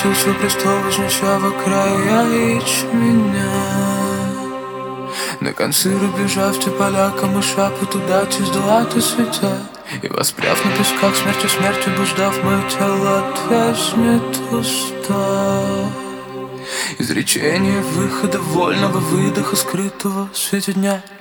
птицу престол, вознеся во края ячменя. На концы рубежа в те поля камыша потуда сдулаты светя. И воспряв на песках смертью буждав, мое тело отвязнет уста. Изречение выхода, вольного выдоха, скрытого в свете дня.